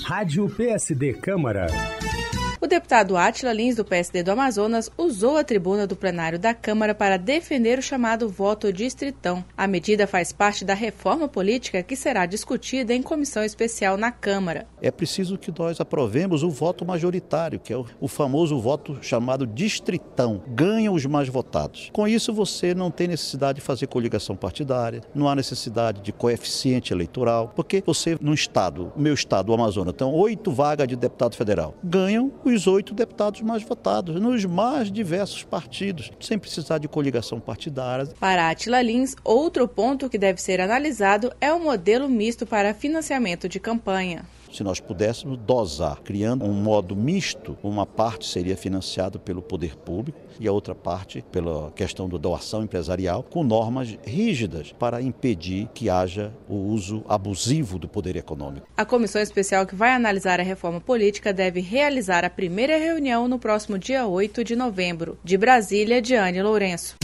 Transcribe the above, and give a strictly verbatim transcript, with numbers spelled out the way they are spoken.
Rádio P S D Câmara. O deputado Átila Lins, do P S D do Amazonas, usou a tribuna do plenário da Câmara para defender o chamado voto distritão. A medida faz parte da reforma política que será discutida em comissão especial na Câmara. É preciso que nós aprovemos o voto majoritário, que é o, o famoso voto chamado distritão. Ganham os mais votados. Com isso, você não tem necessidade de fazer coligação partidária, não há necessidade de coeficiente eleitoral, porque você, no estado, o meu estado, o Amazonas, tem oito vagas de deputado federal. Ganham os os oito deputados mais votados, nos mais diversos partidos, sem precisar de coligação partidária. Para Átila Lins, outro ponto que deve ser analisado é o modelo misto para financiamento de campanha. Se nós pudéssemos dosar, criando um modo misto, uma parte seria financiada pelo poder público e a outra parte pela questão da doação empresarial, com normas rígidas para impedir que haja o uso abusivo do poder econômico. A comissão especial que vai analisar a reforma política deve realizar a primeira reunião no próximo dia oito de novembro. De Brasília, Diane Lourenço.